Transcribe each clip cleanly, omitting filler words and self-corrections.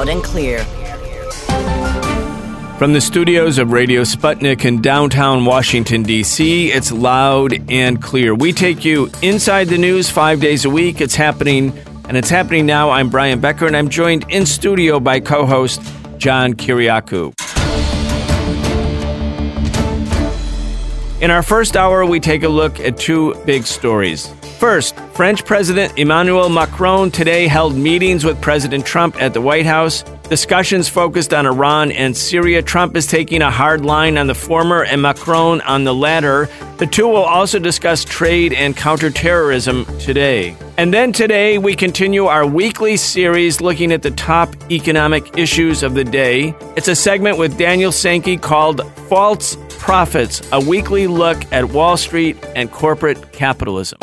Loud and clear. From the studios of Radio Sputnik in downtown Washington, D.C., it's Loud and Clear. We take you inside the news 5 days a week. It's happening, and it's happening now. I'm Brian Becker, and I'm joined in studio by co-host John Kiriakou. In our first hour, we take a look at two big stories. First, French President Emmanuel Macron today held meetings with President Trump at the White House. Discussions focused on Iran and Syria. Trump is taking a hard line on the former and Macron on the latter. The two will also discuss trade and counterterrorism today. And then today, we continue our weekly series looking at the top economic issues of the day. It's a segment with Daniel Sankey called False Prophets, a weekly look at Wall Street and corporate capitalism.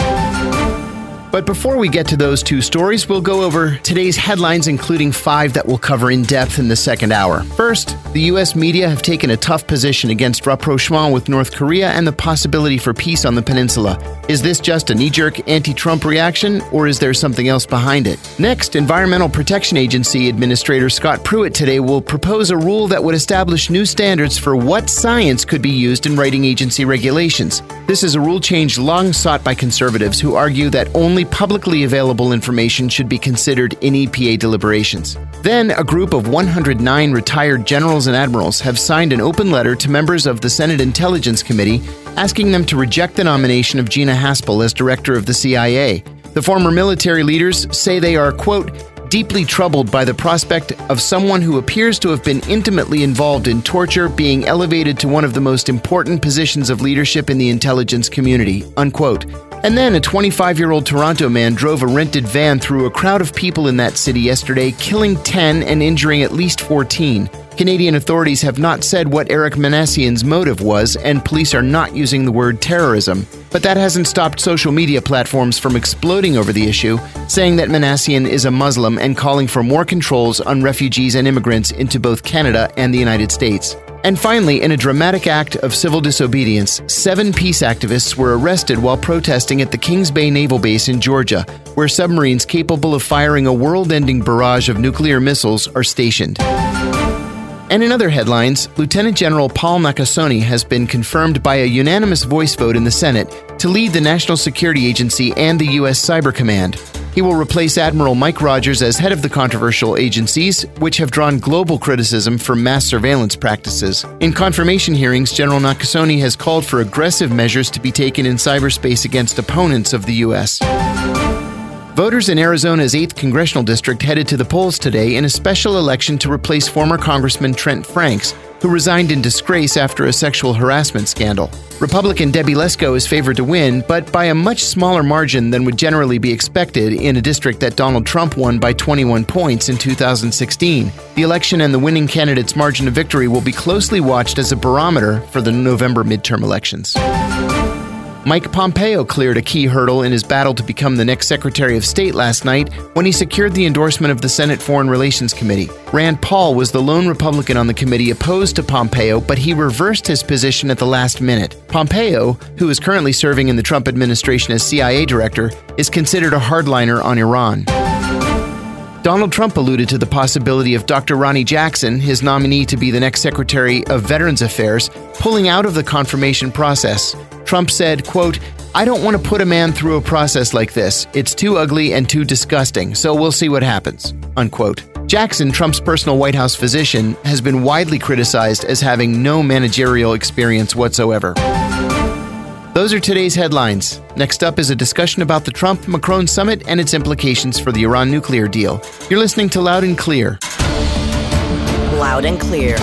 But before we get to those two stories, we'll go over today's headlines, including 5 that we'll cover in depth in the second hour. First, the U.S. media have taken a tough position against rapprochement with North Korea and the possibility for peace on the peninsula. Is this just a knee-jerk anti-Trump reaction, or is there something else behind it? Next, Environmental Protection Agency Administrator Scott Pruitt today will propose a rule that would establish new standards for what science could be used in writing agency regulations. This is a rule change long sought by conservatives who argue that only publicly available information should be considered in EPA deliberations. Then, a group of 109 retired generals and admirals have signed an open letter to members of the Senate Intelligence Committee asking them to reject the nomination of Gina Haspel as director of the CIA. The former military leaders say they are, quote, deeply troubled by the prospect of someone who appears to have been intimately involved in torture being elevated to one of the most important positions of leadership in the intelligence community, unquote. And then a 25-year-old Toronto man drove a rented van through a crowd of people in that city yesterday, killing 10 and injuring at least 14. Canadian authorities have not said what Eric Manassian's motive was, and police are not using the word terrorism. But that hasn't stopped social media platforms from exploding over the issue, saying that Manassian is a Muslim and calling for more controls on refugees and immigrants into both Canada and the United States. And finally, in a dramatic act of civil disobedience, 7 peace activists were arrested while protesting at the Kings Bay Naval Base in Georgia, where submarines capable of firing a world-ending barrage of nuclear missiles are stationed. And in other headlines, Lieutenant General Paul Nakasone has been confirmed by a unanimous voice vote in the Senate to lead the National Security Agency and the U.S. Cyber Command. He will replace Admiral Mike Rogers as head of the controversial agencies, which have drawn global criticism for mass surveillance practices. In confirmation hearings, General Nakasone has called for aggressive measures to be taken in cyberspace against opponents of the U.S. Voters in Arizona's 8th Congressional District headed to the polls today in a special election to replace former Congressman Trent Franks, who resigned in disgrace after a sexual harassment scandal. Republican Debbie Lesko is favored to win, but by a much smaller margin than would generally be expected in a district that Donald Trump won by 21 points in 2016. The election and the winning candidate's margin of victory will be closely watched as a barometer for the November midterm elections. Mike Pompeo cleared a key hurdle in his battle to become the next Secretary of State last night when he secured the endorsement of the Senate Foreign Relations Committee. Rand Paul was the lone Republican on the committee opposed to Pompeo, but he reversed his position at the last minute. Pompeo, who is currently serving in the Trump administration as CIA director, is considered a hardliner on Iran. Donald Trump alluded to the possibility of Dr. Ronny Jackson, his nominee to be the next Secretary of Veterans Affairs, pulling out of the confirmation process. Trump said, quote, I don't want to put a man through a process like this. It's too ugly and too disgusting, so we'll see what happens, unquote. Jackson, Trump's personal White House physician, has been widely criticized as having no managerial experience whatsoever. Those are today's headlines. Next up is a discussion about the Trump-Macron summit and its implications for the Iran nuclear deal. You're listening to Loud and Clear. Loud and Clear.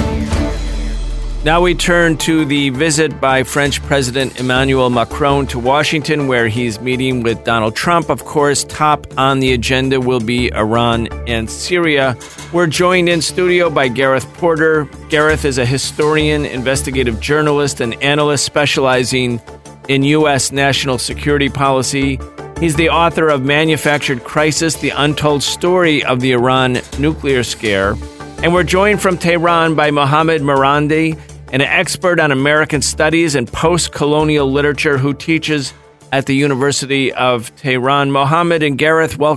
Now we turn to the visit by French President Emmanuel Macron to Washington, where he's meeting with Donald Trump. Of course, top on the agenda will be Iran and Syria. We're joined in studio by Gareth Porter. Gareth is a historian, investigative journalist, and analyst specializing in U.S. national security policy. He's the author of Manufactured Crisis, The Untold Story of the Iran Nuclear Scare. And we're joined from Tehran by Mohammad Marandi, an expert on American studies and post-colonial literature who teaches at the University of Tehran. Mohammad and Gareth, welcome.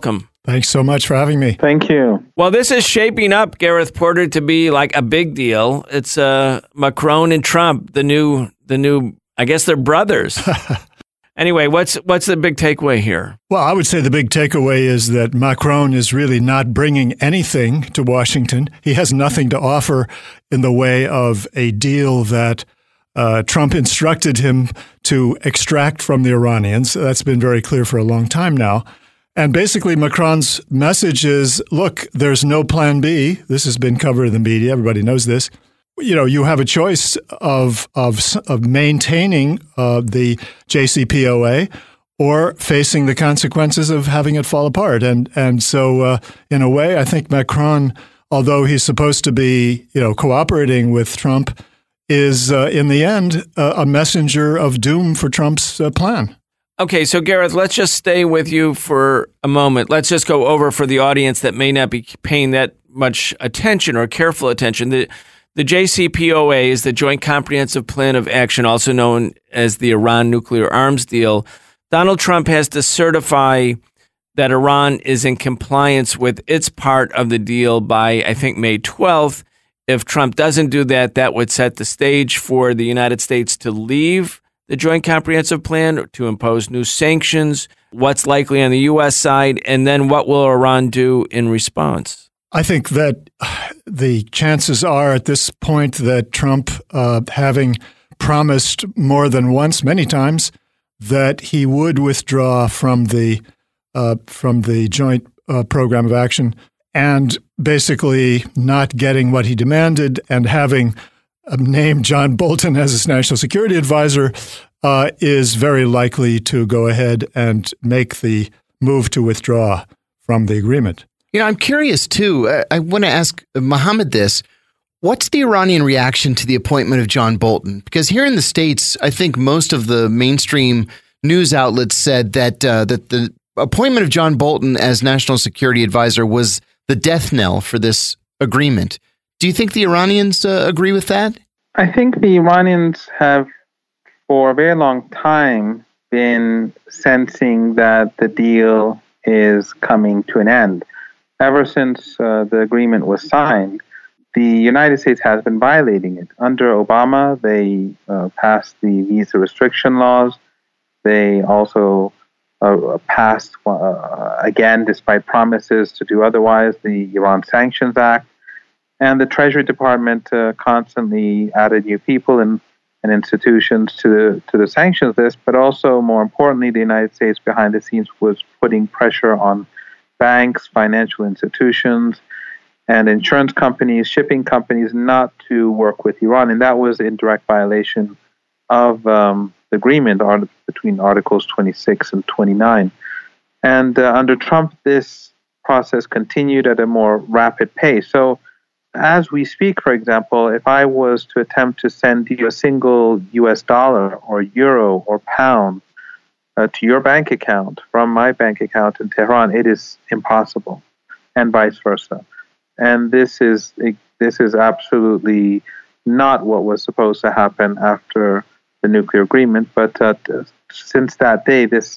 Thanks so much for having me. Thank you. Well, this is shaping up, Gareth Porter, to be like a big deal. It's Macron and Trump, the new. I guess they're brothers. Anyway, what's the big takeaway here? Well, I would say the big takeaway is that Macron is really not bringing anything to Washington. He has nothing to offer in the way of a deal that Trump instructed him to extract from the Iranians. That's been very clear for a long time now. And basically, Macron's message is, look, there's no plan B. This has been covered in the media. Everybody knows this. You know, you have a choice of maintaining the JCPOA or facing the consequences of having it fall apart. And so, in a way, I think Macron, although he's supposed to be, cooperating with Trump, is in the end a messenger of doom for Trump's plan. Okay, so Gareth, let's just stay with you for a moment. Let's just go over for the audience that may not be paying that much attention or careful attention. The JCPOA is the Joint Comprehensive Plan of Action, also known as the Iran nuclear arms deal. Donald Trump has to certify that Iran is in compliance with its part of the deal by, I think, May 12th. If Trump doesn't do that, that would set the stage for the United States to leave the Joint Comprehensive Plan, to impose new sanctions, what's likely on the U.S. side, and then what will Iran do in response? I think that the chances are at this point that Trump, having promised more than once, many times, that he would withdraw from the joint program of action, and basically not getting what he demanded and having named John Bolton as his national security advisor, is very likely to go ahead and make the move to withdraw from the agreement. I'm curious, too. I want to ask Mohammed this. What's the Iranian reaction to the appointment of John Bolton? Because here in the States, I think most of the mainstream news outlets said that the appointment of John Bolton as national security advisor was the death knell for this agreement. Do you think the Iranians agree with that? I think the Iranians have, for a very long time, been sensing that the deal is coming to an end. Ever since the agreement was signed, the United States has been violating it. Under Obama, they passed the visa restriction laws. They also passed, again, despite promises to do otherwise, the Iran Sanctions Act. And the Treasury Department constantly added new people and institutions to the sanctions list. But also, more importantly, the United States behind the scenes was putting pressure on banks, financial institutions, and insurance companies, shipping companies not to work with Iran. And that was in direct violation of the agreement between Articles 26 and 29. And under Trump, this process continued at a more rapid pace. So as we speak, for example, if I was to attempt to send you a single US dollar or euro or pound to your bank account from my bank account in Tehran, it is impossible, and vice versa. And this is absolutely not what was supposed to happen after the nuclear agreement. But since that day, this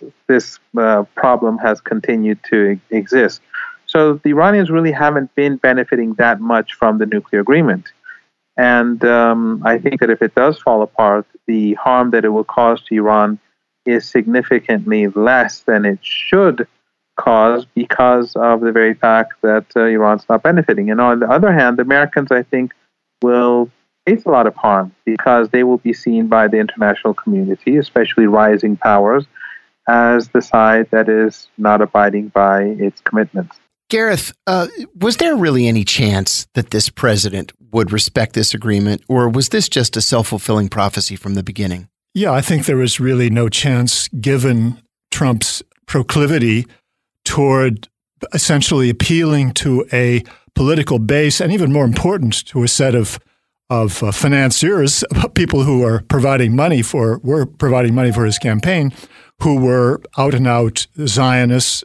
problem has continued to exist. So the Iranians really haven't been benefiting that much from the nuclear agreement. And I think that if it does fall apart, the harm that it will cause to Iran is significantly less than it should cause because of the very fact that Iran's not benefiting. And on the other hand, the Americans, I think, will face a lot of harm because they will be seen by the international community, especially rising powers, as the side that is not abiding by its commitments. Gareth, was there really any chance that this president would respect this agreement, or was this just a self-fulfilling prophecy from the beginning? Yeah, I think there was really no chance given Trump's proclivity toward essentially appealing to a political base, and even more important, to a set of financiers, people who were providing money for his campaign, who were out and out Zionists,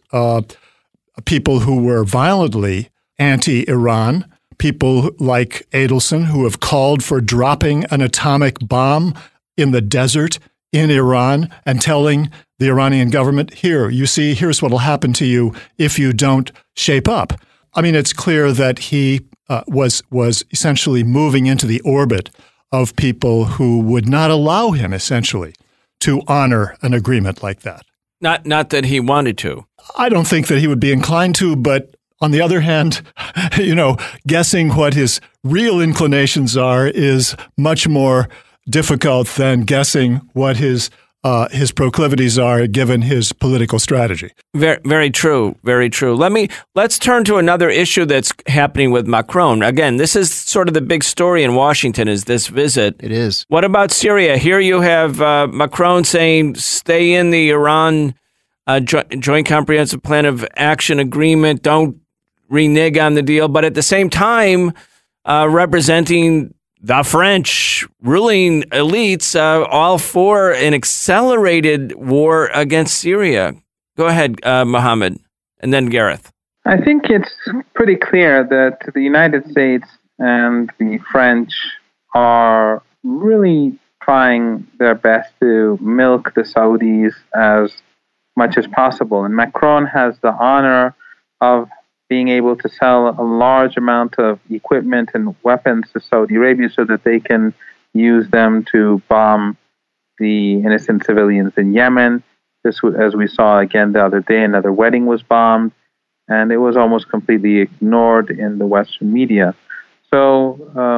people who were violently anti-Iran, people like Adelson who have called for dropping an atomic bomb in the desert in Iran and telling the Iranian government, here's what will happen to you if you don't shape up. I mean, it's clear that he was essentially moving into the orbit of people who would not allow him, essentially, to honor an agreement like that. Not that he wanted to. I don't think that he would be inclined to, but on the other hand, guessing what his real inclinations are is much more difficult than guessing what his proclivities are given his political strategy. Very, very true. Very true. Let's turn to another issue that's happening with Macron. Again, this is sort of the big story in Washington is this visit. It is. What about Syria? Here you have Macron saying stay in the Iran Joint Comprehensive Plan of Action Agreement. Don't renege on the deal. But at the same time, representing the French ruling elites, all for an accelerated war against Syria. Go ahead, Mohammed, and then Gareth. I think it's pretty clear that the United States and the French are really trying their best to milk the Saudis as much as possible. And Macron has the honor of being able to sell a large amount of equipment and weapons to Saudi Arabia so that they can use them to bomb the innocent civilians in Yemen. This, as we saw again the other day, another wedding was bombed, and it was almost completely ignored in the Western media. So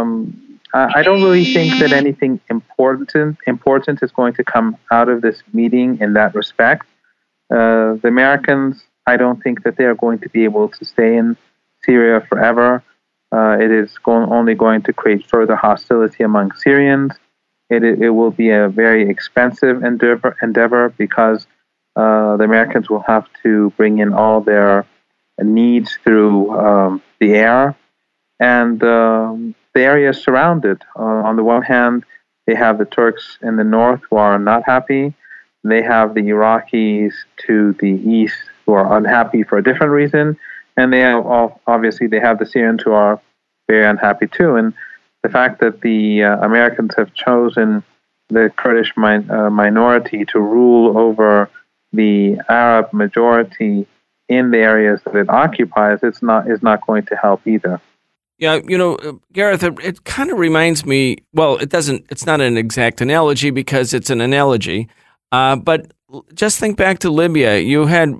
I don't really think that anything important is going to come out of this meeting in that respect. The Americans, I don't think that they are going to be able to stay in Syria forever. It is only going to create further hostility among Syrians. It will be a very expensive endeavor because the Americans will have to bring in all their needs through the air. And the area is surrounded. On the one hand, they have the Turks in the north who are not happy. They have the Iraqis to the east who are unhappy for a different reason. And they have obviously they have the Syrians who are very unhappy too. And the fact that the Americans have chosen the Kurdish minority to rule over the Arab majority in the areas that it occupies, is not going to help either. Yeah, Gareth, it kind of reminds me, well, it's not an exact analogy because it's an analogy, but just think back to Libya. You had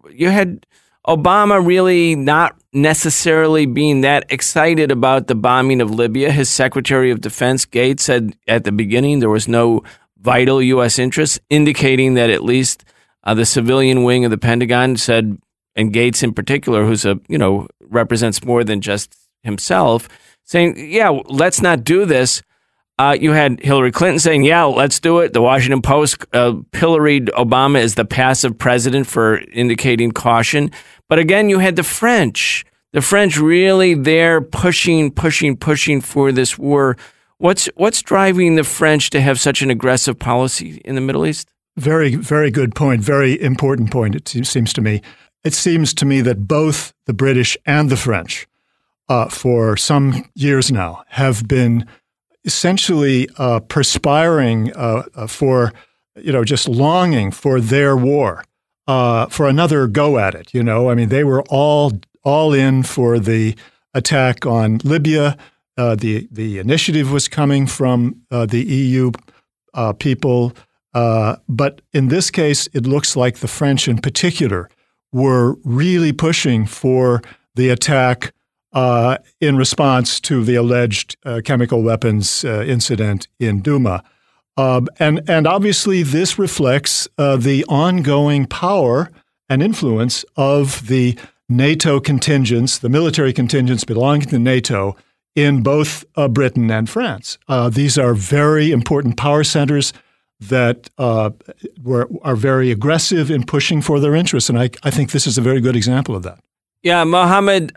Obama really not necessarily being that excited about the bombing of Libya. His Secretary of Defense, Gates, said at the beginning there was no vital U.S. interest, indicating that at least the civilian wing of the Pentagon said, and Gates in particular, who's represents more than just himself, saying, yeah, let's not do this. You had Hillary Clinton saying, yeah, let's do it. The Washington Post pilloried Obama as the passive president for indicating caution. But again, you had the French really there pushing for this war. What's driving the French to have such an aggressive policy in the Middle East? Very, very good point. Very important point, it seems to me. It seems to me that both the British and the French, for some years now, have been essentially perspiring for, just longing for their war, for another go at it. I mean, they were all in for the attack on Libya. The initiative was coming from the EU people. But in this case, it looks like the French in particular were really pushing for the attack in response to the alleged chemical weapons incident in Douma. And obviously this reflects the ongoing power and influence of the NATO contingents, the military contingents belonging to NATO in both Britain and France. These are very important power centers that are very aggressive in pushing for their interests. And I think this is a very good example of that. Yeah, Mohammed,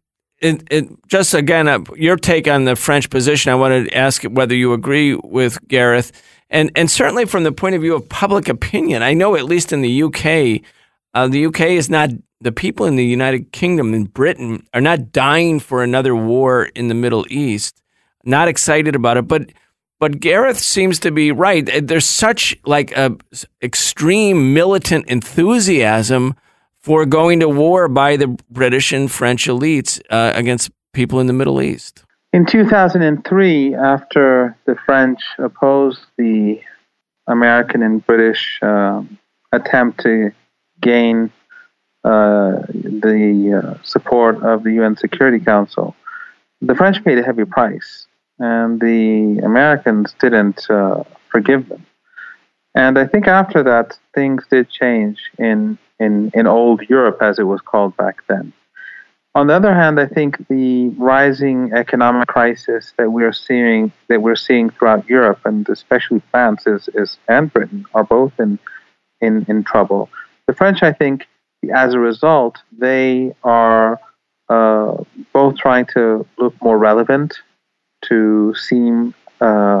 just again, your take on the French position, I wanted to ask whether you agree with Gareth. And certainly from the point of view of public opinion, I know at least in the UK is not, the people in the United Kingdom and Britain are not dying for another war in the Middle East, not excited about it. But But Gareth seems to be right. There's such like a extreme militant enthusiasm for going to war by the British and French elites against people in the Middle East. In 2003, after the French opposed the American and British attempt to gain the support of the UN Security Council, the French paid a heavy price, and the Americans didn't forgive them. And I think after that, things did change in old Europe, as it was called back then. On the other hand, I think the rising economic crisis that we're seeing throughout Europe, and especially France and Britain, are both in trouble. The French, I think, as a result, they are both trying to look more relevant, to seem to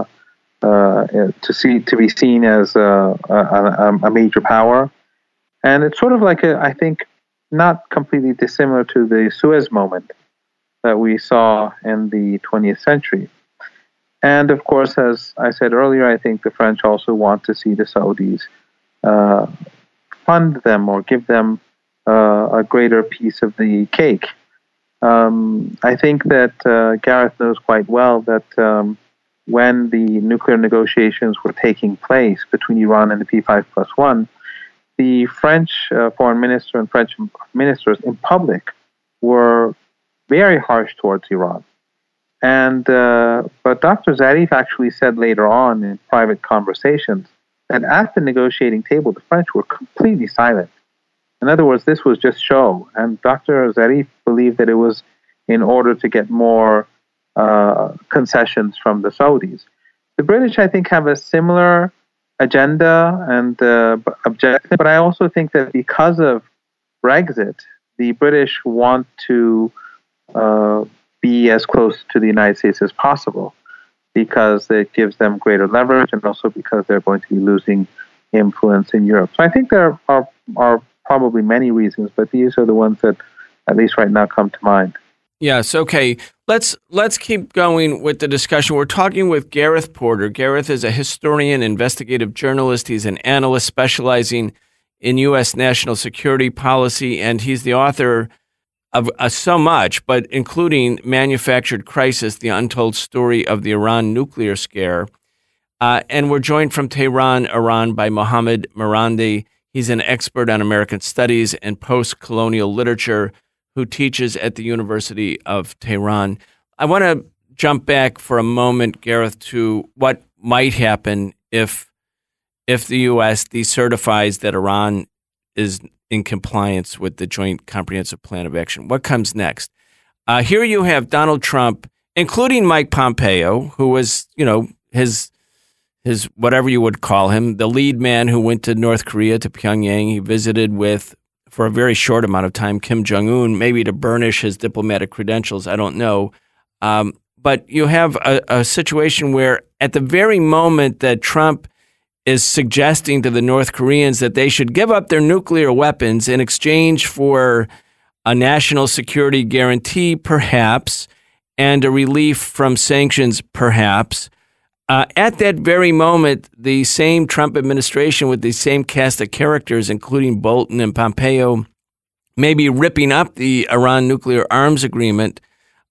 be seen as a major power, and it's sort of like I think, not completely dissimilar to the Suez moment that we saw in the 20th century. And of course, as I said earlier, I think the French also want to see the Saudis fund them or give them a greater piece of the cake. I think that Gareth knows quite well that when the nuclear negotiations were taking place between Iran and the P5+1, the French foreign minister and French ministers in public were very harsh towards Iran. And but Dr. Zarif actually said later on in private conversations that at the negotiating table, the French were completely silent. In other words, this was just show. And Dr. Zarif believed that it was in order to get more concessions from the Saudis. The British, I think, have a similar agenda and objective, but I also think that because of Brexit, the British want to be as close to the United States as possible, because it gives them greater leverage, and also because they're going to be losing influence in Europe. So I think there are probably many reasons, but these are the ones that at least right now come to mind. Yes, okay. Let's keep going with the discussion. We're talking with Gareth Porter. Gareth is a historian, investigative journalist. He's an analyst specializing in U.S. national security policy, and he's the author of so much, but including Manufactured Crisis, the untold story of the Iran nuclear scare. And we're joined from Tehran, Iran, by Mohammad Marandi. He's an expert on American studies and post-colonial literature who teaches at the University of Tehran. I want to jump back for a moment, Gareth, to what might happen if the U.S. decertifies that Iran is in compliance with the Joint Comprehensive Plan of Action. What comes next? Here you have Donald Trump, including Mike Pompeo, who was, his whatever you would call him, the lead man who went to North Korea, to Pyongyang. He visited with, for a very short amount of time, Kim Jong-un, maybe to burnish his diplomatic credentials. I don't know. But you have a situation where at the very moment that Trump is suggesting to the North Koreans that they should give up their nuclear weapons in exchange for a national security guarantee, perhaps, and a relief from sanctions, perhaps, at that very moment, the same Trump administration with the same cast of characters, including Bolton and Pompeo, may be ripping up the Iran nuclear arms agreement.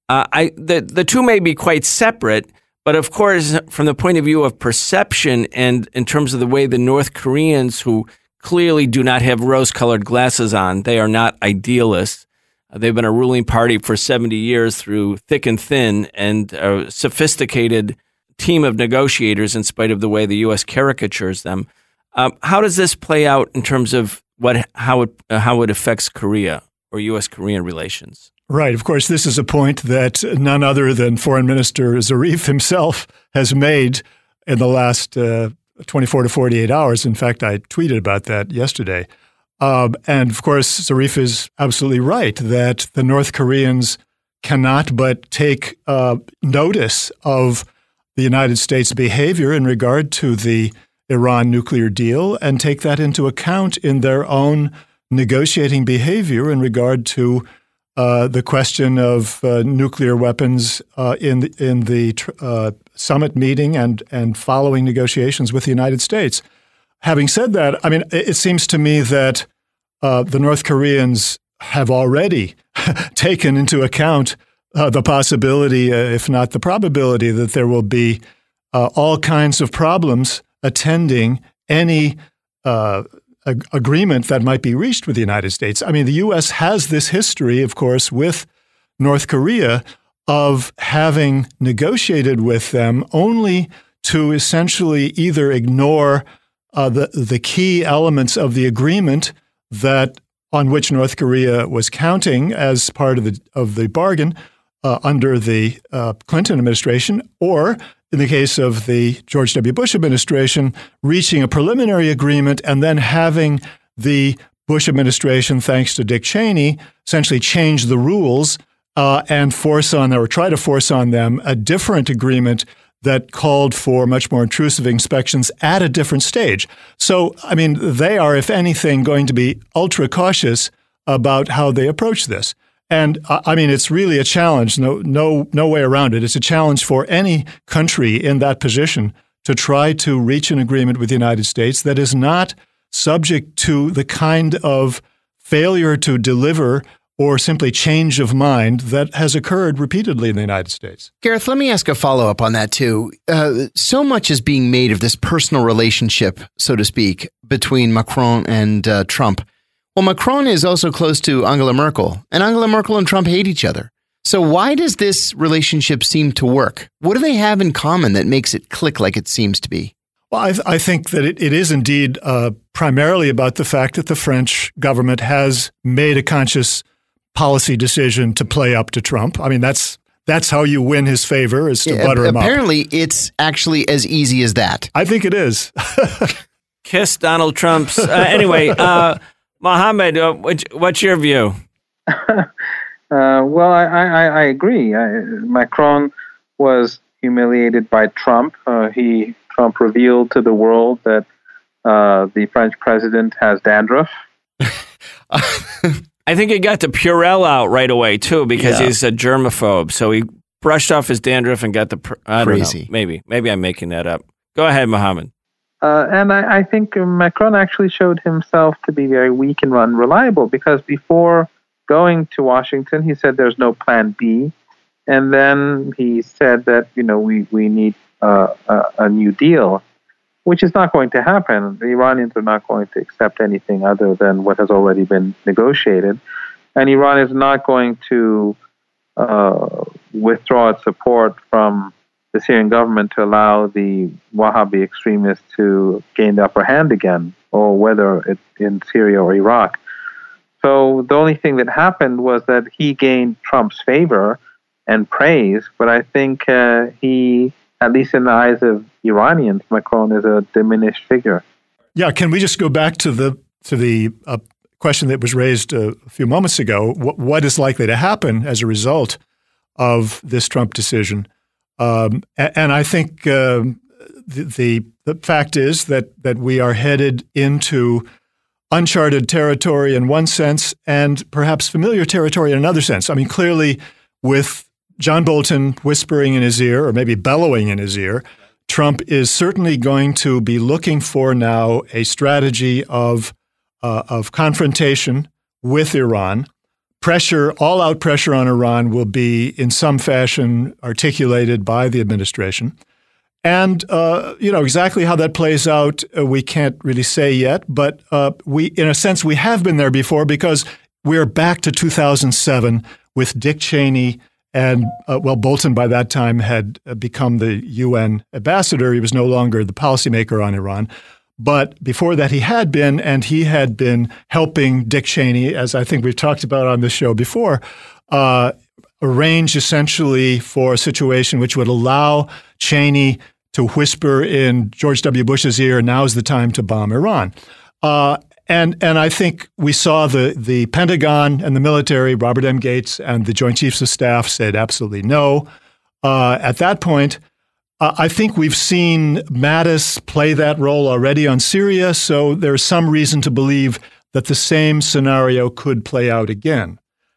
The two may be quite separate, but of course, from the point of view of perception and in terms of the way the North Koreans, who clearly do not have rose-colored glasses on, they are not idealists. They've been a ruling party for 70 years through thick and thin, and a sophisticated team of negotiators in spite of the way the U.S. caricatures them. How does this play out in terms of how it affects Korea or U.S.-Korean relations? Right. Of course, this is a point that none other than Foreign Minister Zarif himself has made in the last 24 to 48 hours. In fact, I tweeted about that yesterday. And of course, Zarif is absolutely right that the North Koreans cannot but take notice of the United States' behavior in regard to the Iran nuclear deal and take that into account in their own negotiating behavior in regard to the question of nuclear weapons in the summit meeting and following negotiations with the United States. Having said that, I mean, it seems to me that the North Koreans have already taken into account the possibility, if not the probability, that there will be all kinds of problems attending any agreement that might be reached with the United States. I mean, the U.S. has this history, of course, with North Korea of having negotiated with them only to essentially either ignore the key elements of the agreement that on which North Korea was counting as part of the bargain under the Clinton administration, or in the case of the George W. Bush administration, reaching a preliminary agreement and then having the Bush administration, thanks to Dick Cheney, essentially change the rules and try to force on them a different agreement that called for much more intrusive inspections at a different stage. So, I mean, they are, if anything, going to be ultra cautious about how they approach this. And I mean, it's really a challenge. No way around it. It's a challenge for any country in that position to try to reach an agreement with the United States that is not subject to the kind of failure to deliver or simply change of mind that has occurred repeatedly in the United States. Gareth, let me ask a follow-up on that, too. So much is being made of this personal relationship, so to speak, between Macron and Trump. Well, Macron is also close to Angela Merkel, and Angela Merkel and Trump hate each other. So why does this relationship seem to work? What do they have in common that makes it click like it seems to be? Well, I think that it is indeed primarily about the fact that the French government has made a conscious policy decision to play up to Trump. I mean, that's how you win his favor, is to butter him up. Apparently, it's actually as easy as that. I think it is. Kiss Donald Trump's. Anyway, Mohammed, what's your view? Well, I agree. Macron was humiliated by Trump. Trump revealed to the world that the French president has dandruff. I think he got the Purell out right away, too, because he's a germaphobe. So he brushed off his dandruff and got the... I don't know. Maybe I'm making that up. Go ahead, Mohammed. And I think Macron actually showed himself to be very weak and unreliable, because before going to Washington, he said there's no plan B. And then he said that, we need a new deal, which is not going to happen. The Iranians are not going to accept anything other than what has already been negotiated. And Iran is not going to withdraw its support from the Syrian government to allow the Wahhabi extremists to gain the upper hand again, or whether it's in Syria or Iraq. So the only thing that happened was that he gained Trump's favor and praise, but I think he, at least in the eyes of Iranians, Macron is a diminished figure. Yeah, can we just go back to the question that was raised a few moments ago? What is likely to happen as a result of this Trump decision? And I think the fact is that we are headed into uncharted territory in one sense, and perhaps familiar territory in another sense. I mean, clearly, with John Bolton whispering in his ear, or maybe bellowing in his ear, Trump is certainly going to be looking for now a strategy of confrontation with Iran. Pressure, all-out pressure on Iran will be in some fashion articulated by the administration. And, exactly how that plays out, we can't really say yet. But in a sense, we have been there before, because we're back to 2007 with Dick Cheney. And, Bolton by that time had become the UN ambassador. He was no longer the policymaker on Iran. But before that, he had been helping Dick Cheney, as I think we've talked about on this show before, arrange essentially for a situation which would allow Cheney to whisper in George W. Bush's ear, now's the time to bomb Iran. And I think we saw the Pentagon and the military, Robert M. Gates and the Joint Chiefs of Staff said absolutely no. At that point, I think we've seen Mattis play that role already on Syria, so there's some reason to believe that the same scenario could play out again.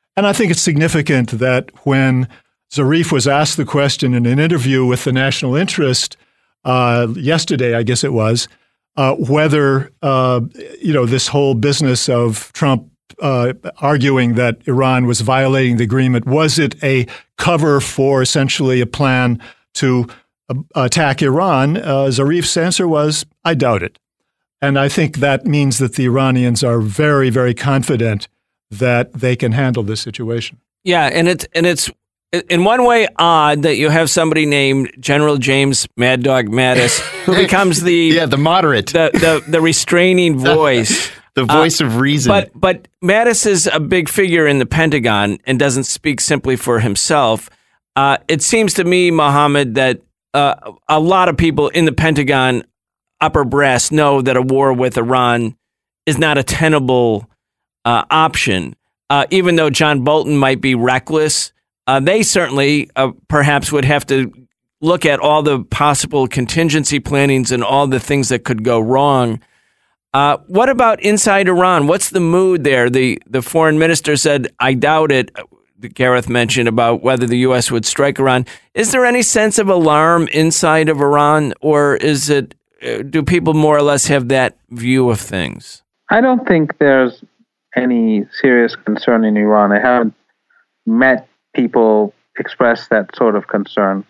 And I think it's significant that when Zarif was asked the question in an interview with the National Interest yesterday, I guess it was, whether this whole business of Trump arguing that Iran was violating the agreement, was it a cover for essentially a plan to attack Iran? Zarif's answer was, I doubt it. And I think that means that the Iranians are very, very confident that they can handle this situation. Yeah, and it's in one way odd that you have somebody named General James Mad Dog Mattis who becomes the moderate, the restraining voice, the voice of reason. But Mattis is a big figure in the Pentagon and doesn't speak simply for himself. It seems to me, Mohammed, that a lot of people in the Pentagon upper brass know that a war with Iran is not a tenable option. Even though John Bolton might be reckless, they certainly perhaps would have to look at all the possible contingency plannings and all the things that could go wrong. What about inside Iran? What's the mood there? The foreign minister said, I doubt it. Gareth mentioned about whether the U.S. would strike Iran. Is there any sense of alarm inside of Iran, or do people more or less have that view of things? I don't think there's any serious concern in Iran. I haven't met people express that sort of concern.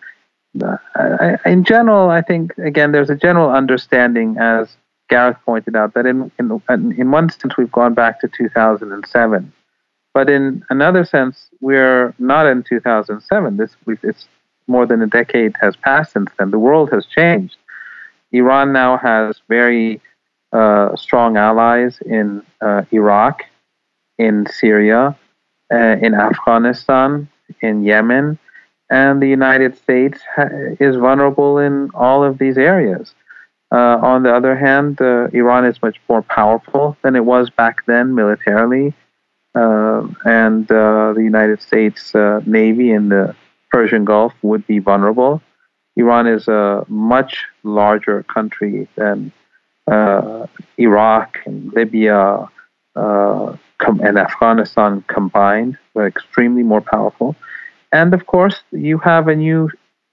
In general, I think, again, there's a general understanding, as Gareth pointed out, that in one sense we've gone back to 2007. But in another sense, we're not in 2007. It's more than a decade has passed since then. The world has changed. Iran now has very strong allies in Iraq, in Syria, in Afghanistan, in Yemen, and the United States is vulnerable in all of these areas. On the other hand, Iran is much more powerful than it was back then militarily, and the United States Navy in the Persian Gulf would be vulnerable. Iran is a much larger country than Iraq and Libya and Afghanistan combined. They're extremely more powerful. And of course, you have a new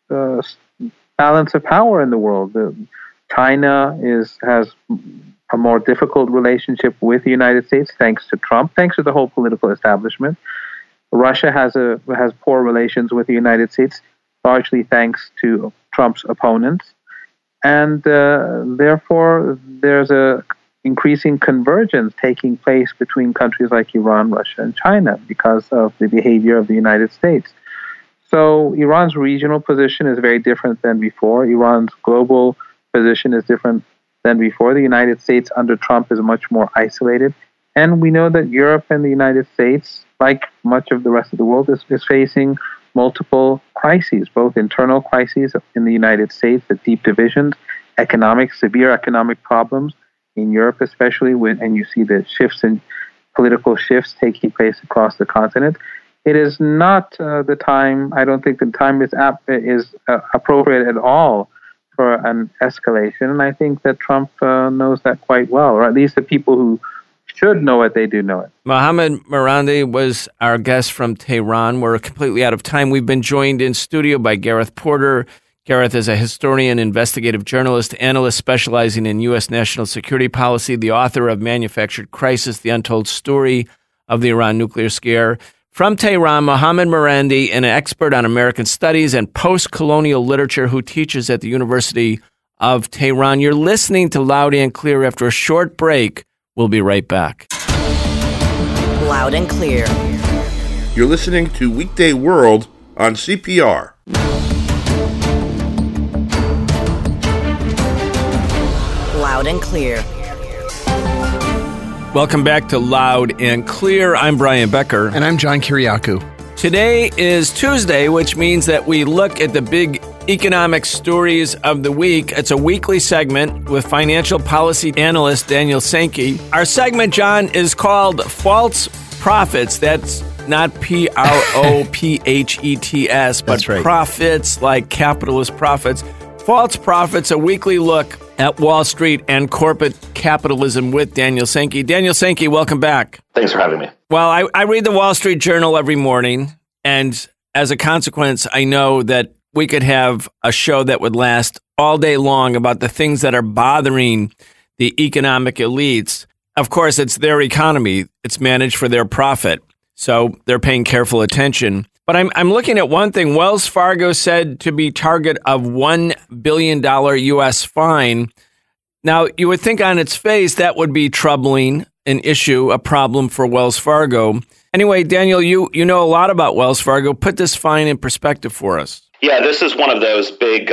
balance of power in the world. China has a more difficult relationship with the United States, thanks to Trump, thanks to the whole political establishment. Russia has poor relations with the United States, largely thanks to Trump's opponents. And therefore, there's a increasing convergence taking place between countries like Iran, Russia, and China because of the behavior of the United States. So Iran's regional position is very different than before. Iran's global position is different than before. The United States under Trump is much more isolated. And we know that Europe and the United States, like much of the rest of the world, is facing multiple crises, both internal crises in the United States, the deep divisions, severe economic problems in Europe especially, and you see the political shifts taking place across the continent. It is not the time, I don't think the time is appropriate at all for an escalation, and I think that Trump knows that quite well, or at least the people who should know it, they do know it. Mohammed Marandi was our guest from Tehran. We're completely out of time. We've been joined in studio by Gareth Porter. Gareth is a historian, investigative journalist, analyst specializing in U.S. national security policy, the author of Manufactured Crisis, The Untold Story of the Iran Nuclear Scare. From Tehran, Mohammed Marandi, an expert on American studies and post-colonial literature who teaches at the University of Tehran. You're listening to Loud and Clear. After a short break, we'll be right back. Loud and Clear. You're listening to Weekday World on CPR. Loud and Clear. Welcome back to Loud and Clear. I'm Brian Becker. And I'm John Kiriakou. Today is Tuesday, which means that we look at the big economic stories of the week. It's a weekly segment with financial policy analyst Daniel Sankey. Our segment, John, is called False Profits. That's not P-R-O-P-H-E-T-S, but That's right. Profits like capitalist profits. False Profits, a weekly look at Wall Street and corporate capitalism with Daniel Sankey. Daniel Sankey, welcome back. Thanks for having me. Well, I read the Wall Street Journal every morning, and as a consequence, I know that we could have a show that would last all day long about the things that are bothering the economic elites. Of course, it's their economy. It's managed for their profit. So they're paying careful attention. But I'm looking at one thing. Wells Fargo said to be target of $1 billion U.S. fine. Now, you would think on its face that would be troubling, an issue, a problem for Wells Fargo. Anyway, Daniel, you know a lot about Wells Fargo. Put this fine in perspective for us. Yeah, this is one of those big,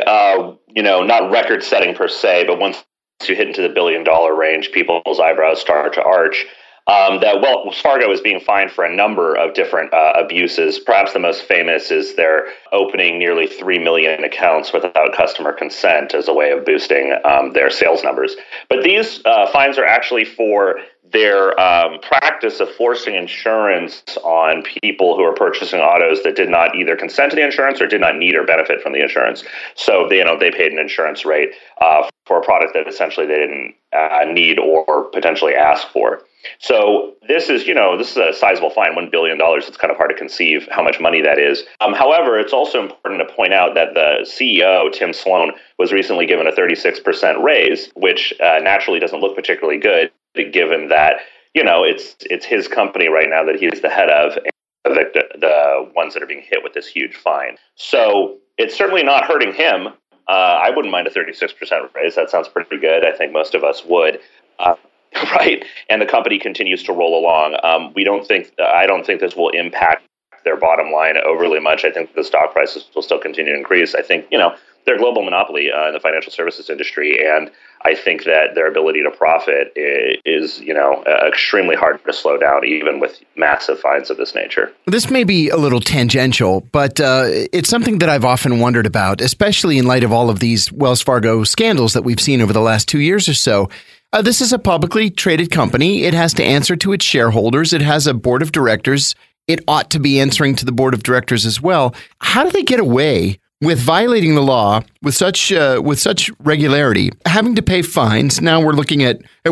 not record-setting per se, but once you hit into the billion-dollar range, people's eyebrows start to arch. That Wells Fargo is being fined for a number of different abuses. Perhaps the most famous is their opening nearly 3 million accounts without customer consent as a way of boosting their sales numbers. But these fines are actually for their practice of forcing insurance on people who are purchasing autos that did not either consent to the insurance or did not need or benefit from the insurance. So they paid an insurance rate for a product that essentially they didn't need or potentially ask for. So this is a sizable fine, $1 billion. It's kind of hard to conceive how much money that is. However, it's also important to point out that the CEO, Tim Sloan, was recently given a 36% raise, which naturally doesn't look particularly good, given that, it's his company right now that he's the head of, and the ones that are being hit with this huge fine. So it's certainly not hurting him. I wouldn't mind a 36% raise. That sounds pretty good. I think most of us would. Right, and the company continues to roll along. I don't think this will impact their bottom line overly much. I think the stock prices will still continue to increase. I think they're a global monopoly in the financial services industry, and I think that their ability to profit is extremely hard to slow down, even with massive fines of this nature. This may be a little tangential, but it's something that I've often wondered about, especially in light of all of these Wells Fargo scandals that we've seen over the last 2 years or so. This is a publicly traded company. It has to answer to its shareholders. It has a board of directors. It ought to be answering to the board of directors as well. How do they get away with violating the law with such regularity, having to pay fines? Now we're looking at a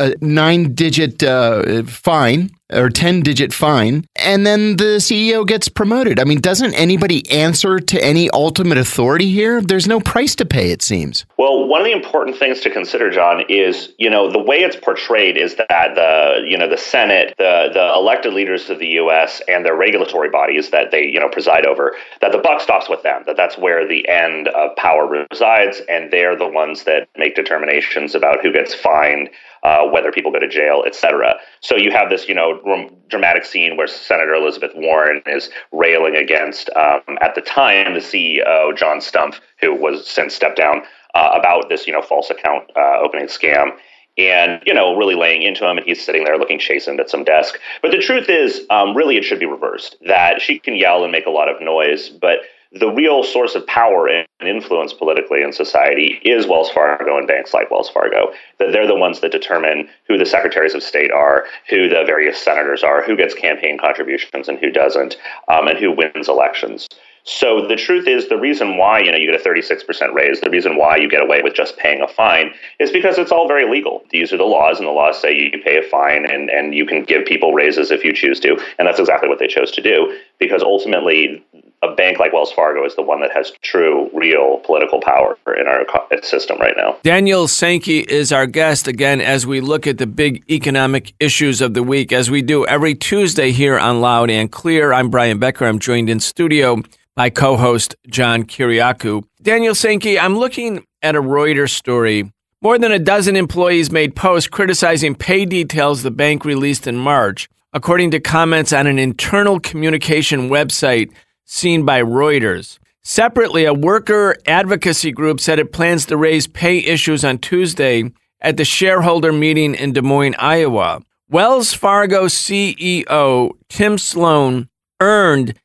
9-digit fine or 10-digit fine, and then the CEO gets promoted. I mean, doesn't anybody answer to any ultimate authority here? There's no price to pay, it seems. Well, one of the important things to consider, John, is, the way it's portrayed is that the Senate, the elected leaders of the U.S. and their regulatory bodies that they, preside over, that the buck stops with them, that's where the end of power resides, and they're the ones that make determinations about who gets fined, whether people go to jail, etc. So you have this, dramatic scene where Senator Elizabeth Warren is railing against, at the time, the CEO, John Stumpf, who was since stepped down, about this, false account opening scam. And, really laying into him, and he's sitting there looking chastened at some desk. But the truth is, really, it should be reversed, that she can yell and make a lot of noise, but the real source of power and influence politically in society is Wells Fargo and banks like Wells Fargo. That they're the ones that determine who the secretaries of state are, who the various senators are, who gets campaign contributions and who doesn't, and who wins elections. So the truth is, the reason why you get a 36% raise, the reason why you get away with just paying a fine is because it's all very legal. These are the laws, and the laws say you pay a fine and you can give people raises if you choose to. And that's exactly what they chose to do, because ultimately a bank like Wells Fargo is the one that has true, real political power in our system right now. Daniel Sankey is our guest again as we look at the big economic issues of the week, as we do every Tuesday here on Loud and Clear. I'm Brian Becker. I'm joined in studio by co-host John Kiriakou. Daniel Sankey, I'm looking at a Reuters story. More than a dozen employees made posts criticizing pay details the bank released in March, according to comments on an internal communication website seen by Reuters. Separately, a worker advocacy group said it plans to raise pay issues on Tuesday at the shareholder meeting in Des Moines, Iowa. Wells Fargo CEO Tim Sloan earned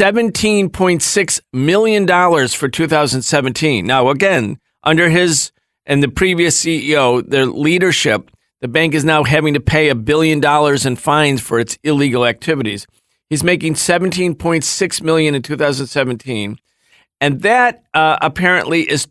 $17.6 million for 2017. Now, again, under his and the previous CEO, their leadership, the bank is now having to pay $1 billion in fines for its illegal activities. He's making $17.6 million in 2017. And that apparently is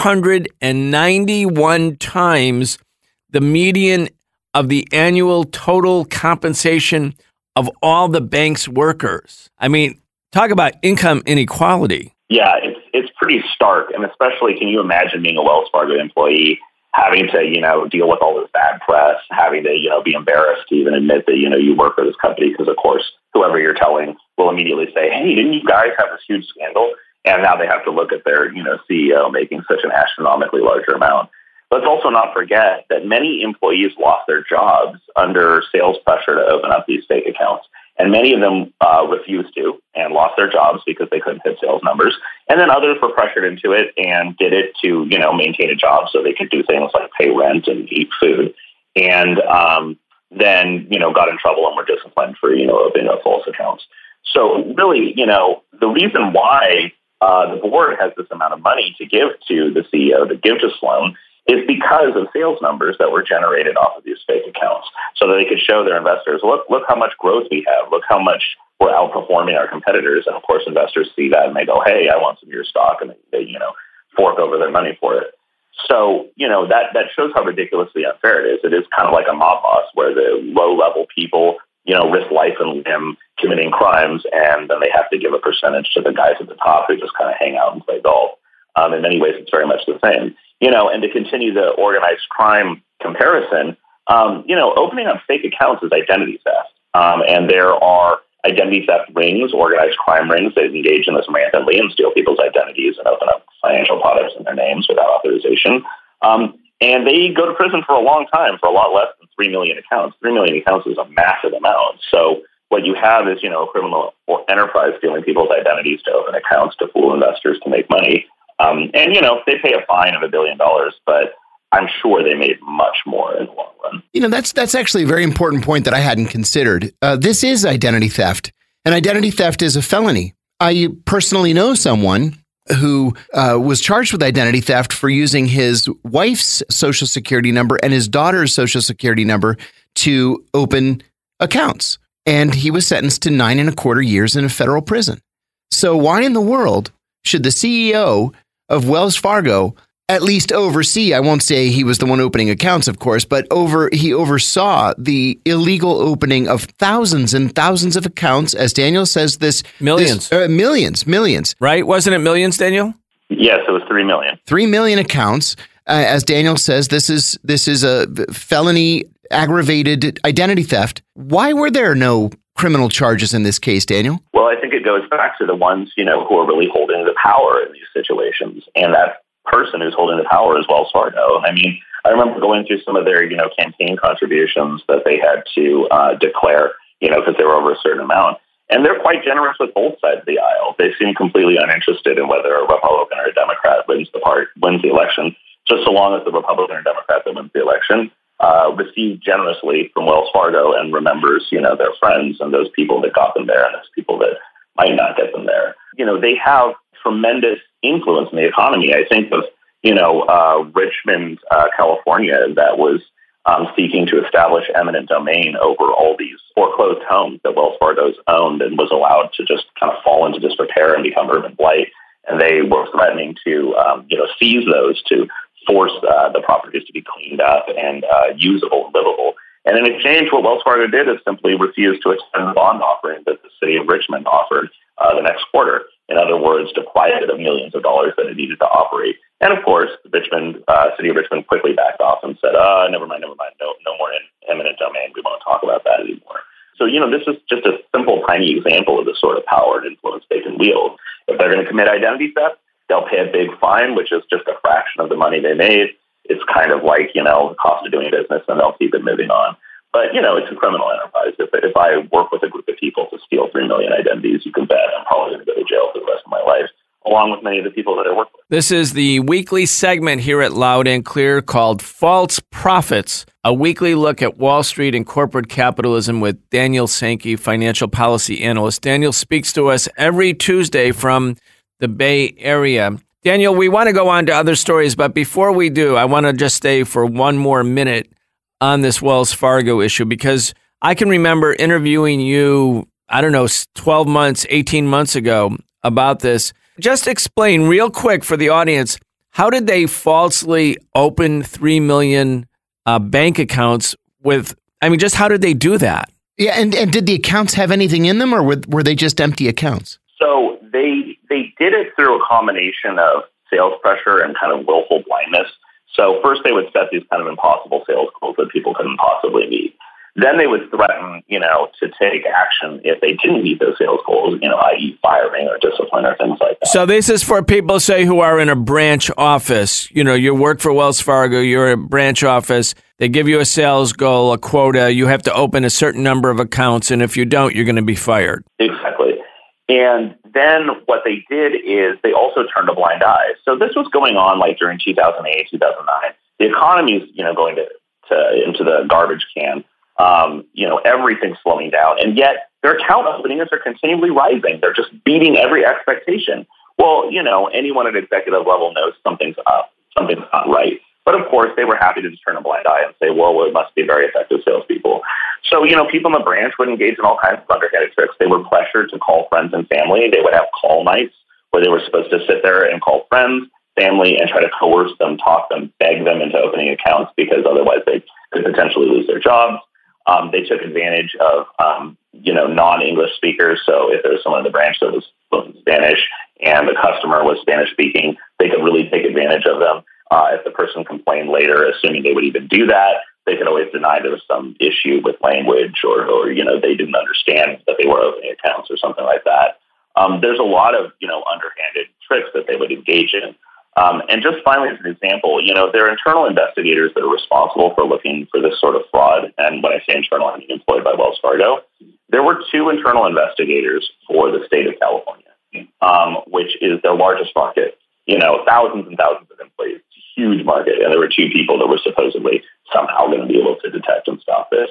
291 times the median of the annual total compensation of all the bank's workers. I mean, talk about income inequality. Yeah, it's pretty stark. And especially, can you imagine being a Wells Fargo employee, having to, deal with all this bad press, having to, be embarrassed to even admit that, you work for this company, because of course, whoever you're telling will immediately say, hey, didn't you guys have this huge scandal? And now they have to look at their, CEO making such an astronomically larger amount. Let's also not forget that many employees lost their jobs under sales pressure to open up these fake accounts. And many of them refused to and lost their jobs because they couldn't hit sales numbers. And then others were pressured into it and did it to, maintain a job so they could do things like pay rent and eat food. And then, got in trouble and were disciplined for, opening up false accounts. So really, the reason why the board has this amount of money to give to the CEO, to give to Sloan, is because of sales numbers that were generated off of these fake accounts, so that they could show their investors, look how much growth we have, look how much we're outperforming our competitors. And of course, investors see that and they go, hey, I want some of your stock, and they fork over their money for it. So, that shows how ridiculously unfair it is. It is kind of like a mob boss where the low-level people, risk life and limb committing crimes, and then they have to give a percentage to the guys at the top who just kind of hang out and play golf. In many ways, it's very much the same. And to continue the organized crime comparison, opening up fake accounts is identity theft. And there are identity theft rings, organized crime rings that engage in this rampantly and steal people's identities and open up financial products in their names without authorization. And they go to prison for a long time for a lot less than 3 million accounts. 3 million accounts is a massive amount. So what you have is, a criminal enterprise stealing people's identities to open accounts to fool investors to make money. And they pay a fine of $1 billion, but I'm sure they made much more in the long run. That's actually a very important point that I hadn't considered. This is identity theft, and identity theft is a felony. I personally know someone who was charged with identity theft for using his wife's Social Security number and his daughter's Social Security number to open accounts. And he was sentenced to 9.25 years in a federal prison. So why in the world should the CEO of Wells Fargo at least oversee? I won't say he was the one opening accounts, of course, but he oversaw the illegal opening of thousands and thousands of accounts. As Daniel says, millions. Right? Wasn't it millions, Daniel? Yes, it was 3 million. 3 million accounts. As Daniel says, this is a felony aggravated identity theft. Why were there no criminal charges in this case, Daniel? Well, I think it goes back to the ones, who are really holding the power in these situations. And that person who's holding the power is Wells Fargo. I mean, I remember going through some of their, campaign contributions that they had to declare, because they were over a certain amount. And they're quite generous with both sides of the aisle. They seem completely uninterested in whether a Republican or a Democrat wins the election, just so long as the Republican or Democrat that wins the election received generously from Wells Fargo and remembers, their friends and those people that got them there and those people that might not get them there. They have tremendous influence in the economy. I think of, Richmond, California, that was seeking to establish eminent domain over all these foreclosed homes that Wells Fargo's owned and was allowed to just kind of fall into disrepair and become urban blight. And they were threatening to, seize those to force the properties to be cleaned up and usable and livable. And in exchange, what Wells Fargo did is simply refuse to extend the bond offering that the city of Richmond offered the next quarter. In other words, deprived it of millions of dollars that it needed to operate. And of course, the city of Richmond quickly backed off and said, never mind, no more eminent domain. We won't talk about that anymore. So, this is just a simple, tiny example of the sort of power and influence they can wield. If they're going to commit identity theft, they'll pay a big fine, which is just a fraction of the money they made. It's kind of like, the cost of doing business, and they'll keep it moving on. But, it's a criminal enterprise. If I work with a group of people to steal 3 million identities, you can bet I'm probably going to go to jail for the rest of my life, along with many of the people that I work with. This is the weekly segment here at Loud and Clear called False Profits, a weekly look at Wall Street and corporate capitalism with Daniel Sankey, financial policy analyst. Daniel speaks to us every Tuesday from the Bay Area. Daniel, we want to go on to other stories, but before we do, I want to just stay for one more minute on this Wells Fargo issue, because I can remember interviewing you, 12 months, 18 months ago about this. Just explain real quick for the audience, how did they falsely open 3 million bank accounts with, just how did they do that? Yeah, and did the accounts have anything in them, or were they just empty accounts? So they did it through a combination of sales pressure and kind of willful blindness. So first they would set these kind of impossible sales goals that people couldn't possibly meet. Then they would threaten, to take action if they didn't meet those sales goals, i.e. firing or discipline or things like that. So this is for people, say, who are in a branch office. You work for Wells Fargo, you're a branch office. They give you a sales goal, a quota. You have to open a certain number of accounts, and if you don't, you're going to be fired. Exactly. And then what they did is they also turned a blind eye. So this was going on like during 2008, 2009. The economy's, going into the garbage can. Everything's slowing down. And yet their account openings are continually rising. They're just beating every expectation. Well, anyone at executive level knows something's up. Something's not right. But of course, they were happy to just turn a blind eye and say, well, it must be very effective salespeople. So, people in the branch would engage in all kinds of underhanded tricks. They were pressured to call friends and family. They would have call nights where they were supposed to sit there and call friends, family, and try to coerce them, talk them, beg them into opening accounts because otherwise they could potentially lose their jobs. They took advantage of, non-English speakers. So if there was someone in the branch that was fluent in Spanish and the customer was Spanish speaking, they could really take advantage of them. If the person complained later, assuming they would even do that, they could always deny there was some issue with language or they didn't understand that they were opening accounts or something like that. There's a lot of, underhanded tricks that they would engage in. And just finally, as an example, there are internal investigators that are responsible for looking for this sort of fraud. And when I say internal, I mean employed by Wells Fargo. There were 2 internal investigators for the state of California, which is their largest market. Thousands and thousands of employees, huge market. And there were 2 people that were supposedly somehow going to be able to detect and stop this.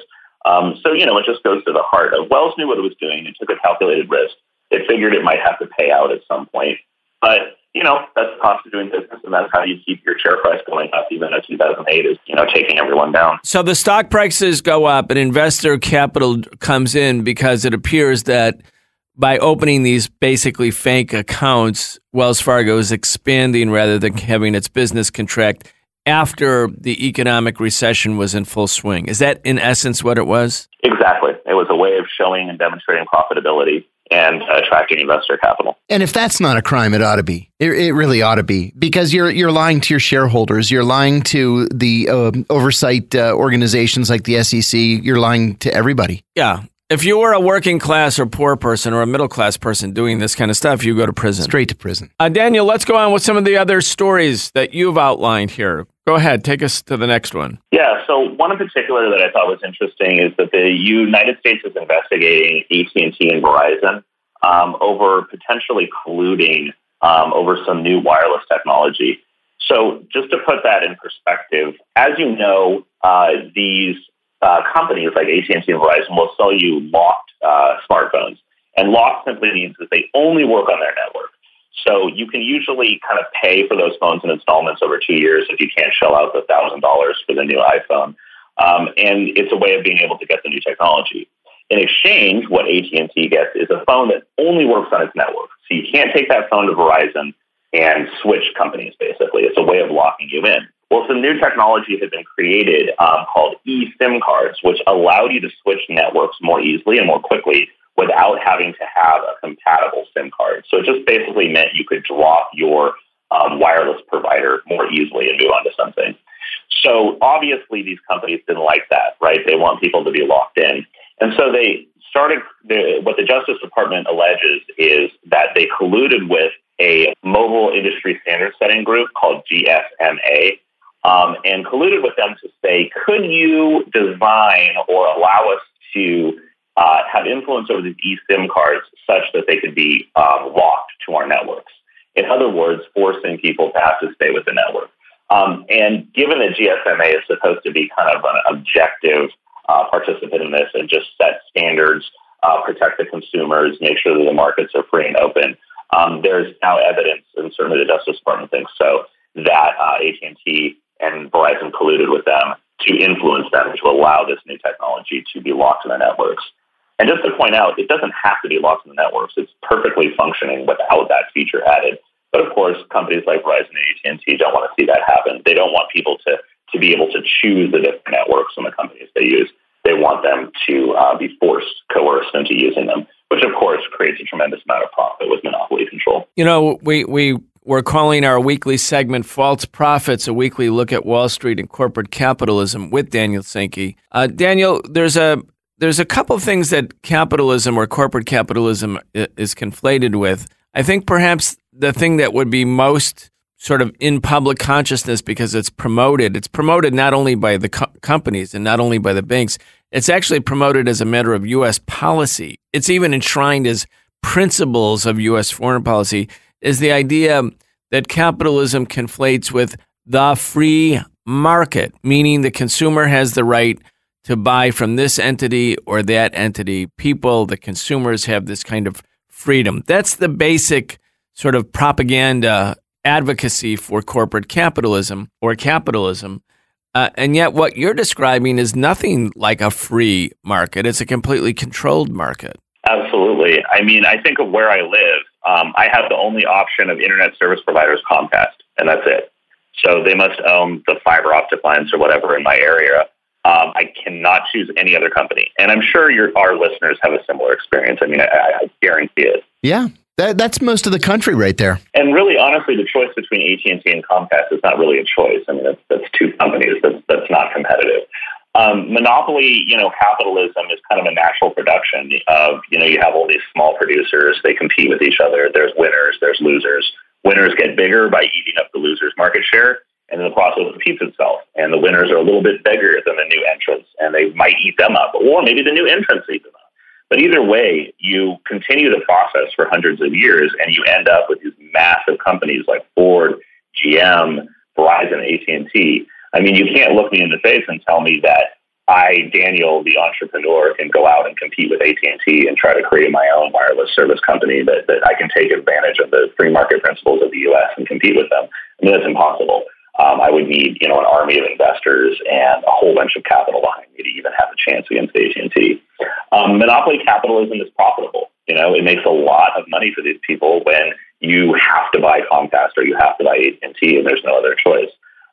It just goes to the heart of Wells knew what it was doing. It took a calculated risk. It figured it might have to pay out at some point. But, that's the cost of doing business, and that's how you keep your share price going up, even though 2008 is, taking everyone down. So the stock prices go up and investor capital comes in because it appears that by opening these basically fake accounts, Wells Fargo is expanding rather than having its business contract after the economic recession was in full swing. Is that, in essence, what it was? Exactly. It was a way of showing and demonstrating profitability and attracting investor capital. And if that's not a crime, it ought to be. It really ought to be, because you're lying to your shareholders. You're lying to the oversight organizations like the SEC. You're lying to everybody. Yeah. If you were a working class or poor person or a middle class person doing this kind of stuff, you go to prison. Straight to prison. Daniel, let's go on with some of the other stories that you've outlined here. Go ahead. Take us to the next one. Yeah. So one in particular that I thought was interesting is that the United States is investigating AT&T and Verizon over potentially colluding over some new wireless technology. So just to put that in perspective, as you know, these companies like AT&T and Verizon will sell you locked smartphones. And locked simply means that they only work on their network. So you can usually kind of pay for those phones in installments over 2 years if you can't shell out the $1,000 for the new iPhone. And it's a way of being able to get the new technology. In exchange, what AT&T gets is a phone that only works on its network. So you can't take that phone to Verizon and switch companies, basically. It's a way of locking you in. Well, some new technology had been created called eSIM cards, which allowed you to switch networks more easily and more quickly without having to have a compatible SIM card. So it just basically meant you could drop your wireless provider more easily and move on to something. So obviously these companies didn't like that, right? They want people to be locked in. And so they started, what the Justice Department alleges is that they colluded with a mobile industry standard setting group called GSMA, and colluded with them to say, could you design or allow us to have influence over these eSIM cards such that they could be locked to our networks? In other words, forcing people to have to stay with the network. And given that GSMA is supposed to be kind of an objective participant in this and just set standards, protect the consumers, make sure that the markets are free and open, there's now evidence, and certainly the Justice Department thinks so, that AT&T and Verizon colluded with them to influence them to allow this new technology to be locked in the networks. And just to point out, it doesn't have to be locked in the networks. It's perfectly functioning without that feature added. But of course, companies like Verizon and AT&T don't want to see that happen. They don't want people to be able to choose the different networks and the companies they use. they want them to be coerced into using them, which of course creates a tremendous amount of profit with monopoly control. You know, we're calling our weekly segment False Profits, a weekly look at Wall Street and corporate capitalism with Daniel Sinke. Daniel, there's a couple things that capitalism or corporate capitalism is conflated with. I think perhaps the thing that would be most sort of in public consciousness because it's promoted not only by the companies and not only by the banks, it's actually promoted as a matter of U.S. policy. It's even enshrined as principles of U.S. foreign policy, is the idea that capitalism conflates with the free market, meaning the consumer has the right to buy from this entity or that entity. The consumers have this kind of freedom. That's the basic sort of propaganda advocacy for corporate capitalism or capitalism. And yet what you're describing is nothing like a free market. It's a completely controlled market. Absolutely. I mean, I think of where I live. I have the only option of internet service providers, Comcast, and that's it. So they must own the fiber optic lines or whatever in my area. I cannot choose any other company. And I'm sure our listeners have a similar experience. I mean, I guarantee it. Yeah, that's most of the country right there. And really, honestly, the choice between AT&T and Comcast is not really a choice. I mean, that's two companies. That's not competitive. Monopoly, capitalism is kind of a natural production of, you have all these small producers. They compete with each other. There's winners, there's losers. Winners get bigger by eating up the losers' market share, and then the process repeats itself. And the winners are a little bit bigger than the new entrants, and they might eat them up, or maybe the new entrants eat them up. But either way, you continue the process for hundreds of years, and you end up with these massive companies like Ford, GM, Verizon, AT&T. I mean, you can't look me in the face and tell me that I, Daniel, the entrepreneur, can go out and compete with AT&T and try to create my own wireless service company that I can take advantage of the free market principles of the U.S. and compete with them. I mean, that's impossible. I would need, an army of investors and a whole bunch of capital behind me to even have a chance against AT&T. Monopoly capitalism is profitable. It makes a lot of money for these people when you have to buy Comcast or you have to buy AT&T and there's no other choice.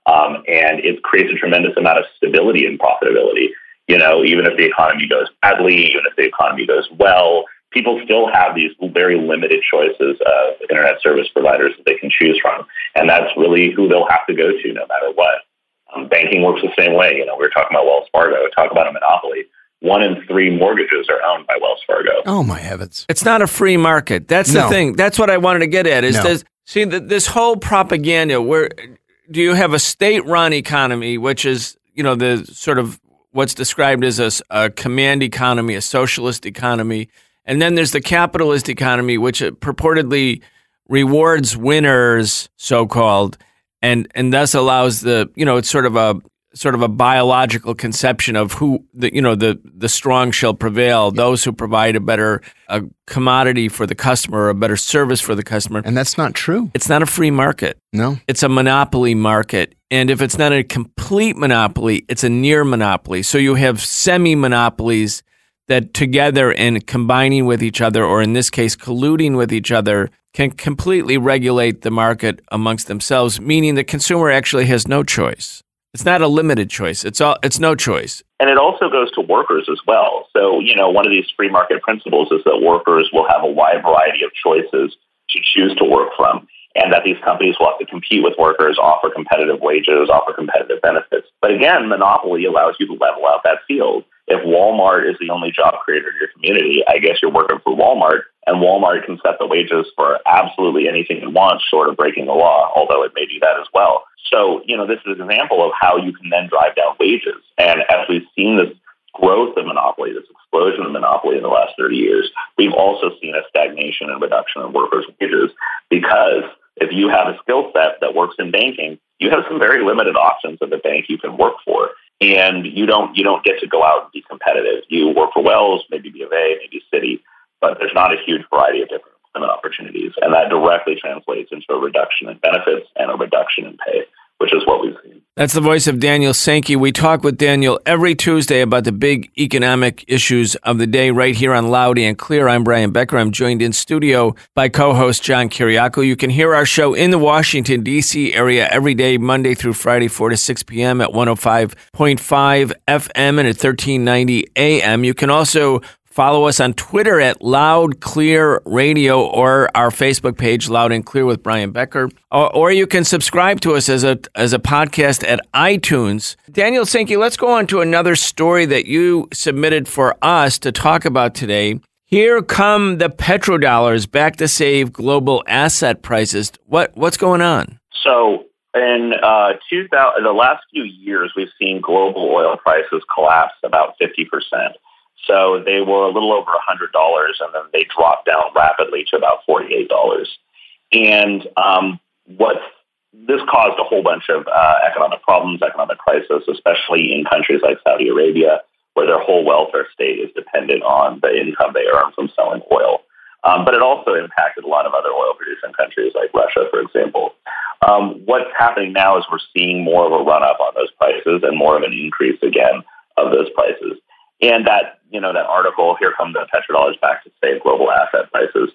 And it creates a tremendous amount of stability and profitability. Even if the economy goes badly, even if the economy goes well, people still have these very limited choices of internet service providers that they can choose from. And that's really who they'll have to go to no matter what. Banking works the same way. We were talking about Wells Fargo. Talk about a monopoly. 1 in 3 mortgages are owned by Wells Fargo. Oh, my heavens. It's not a free market. That's the thing. That's what I wanted to get at. This whole propaganda where do you have a state-run economy, which is, the sort of what's described as a command economy, a socialist economy, and then there's the capitalist economy, which purportedly rewards winners, so-called, and thus allows it's sort of a biological conception of who the strong shall prevail, those who provide a commodity for the customer, a better service for the customer. And that's not true. It's not a free market. No. It's a monopoly market. And if it's not a complete monopoly, it's a near monopoly. So you have semi-monopolies that together and combining with each other, or in this case, colluding with each other, can completely regulate the market amongst themselves, meaning the consumer actually has no choice. It's not a limited choice. It's no choice. And it also goes to workers as well. So, one of these free market principles is that workers will have a wide variety of choices to choose to work from, and that these companies will have to compete with workers, offer competitive wages, offer competitive benefits. But again, monopoly allows you to level out that field. If Walmart is the only job creator in your community, I guess you're working for Walmart, and Walmart can set the wages for absolutely anything it wants, short of breaking the law, although it may do that as well. So, this is an example of how you can then drive down wages. And as we've seen this growth of monopoly, this explosion of monopoly in the last 30 years, we've also seen a stagnation and reduction in workers' wages, because if you have a skill set that works in banking, you have some very limited options at the bank you can work for. And you don't get to go out and be competitive. You work for Wells, maybe B of A, maybe Citi, but there's not a huge variety of different employment opportunities. And that directly translates into a reduction in benefits and a reduction in pay, which is what we've seen. That's the voice of Daniel Sankey. We talk with Daniel every Tuesday about the big economic issues of the day right here on Loud and Clear. I'm Brian Becker. I'm joined in studio by co-host John Kiriakou. You can hear our show in the Washington, D.C. area every day, Monday through Friday, 4 to 6 p.m. at 105.5 FM and at 1390 AM. You can also follow us on Twitter at Loud Clear Radio or our Facebook page, Loud and Clear with Brian Becker. Or you can subscribe to us as a podcast at iTunes. Daniel Sankey, let's go on to another story that you submitted for us to talk about today. Here come the petrodollars back to save global asset prices. What's going on? So in the last few years, we've seen global oil prices collapse about 50%. So they were a little over $100, and then they dropped down rapidly to about $48. And this caused a whole bunch of economic problems, economic crisis, especially in countries like Saudi Arabia, where their whole welfare state is dependent on the income they earn from selling oil. But it also impacted a lot of other oil-producing countries like Russia, for example. What's happening now is we're seeing more of a run-up on those prices and more of an increase again of those prices. And that article, Here Come the Petrodollars Back to Save Global Asset Prices.